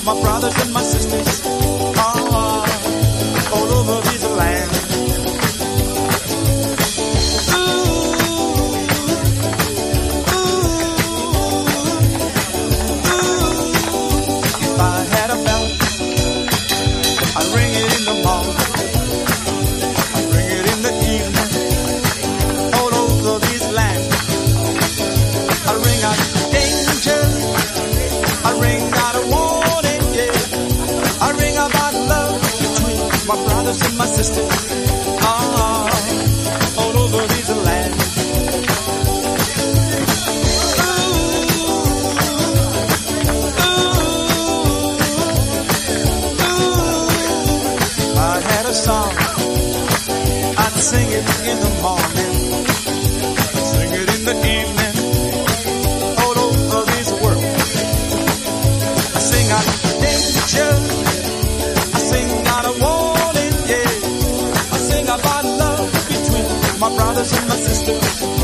my brothers and my sisters, all over this land. If I had a bell, I'd ring it in the morning, I'd ring it in the evening, all over this land. I ring out danger, I ring out a warning, yeah. I ring about love between my brothers and my sisters, all over this land. If I had a song, I'd sing it in the morning, I'd sing it in the evening, all over this world. I sing out danger, I sing out a warning, yeah. I sing about love between my brothers and my sisters.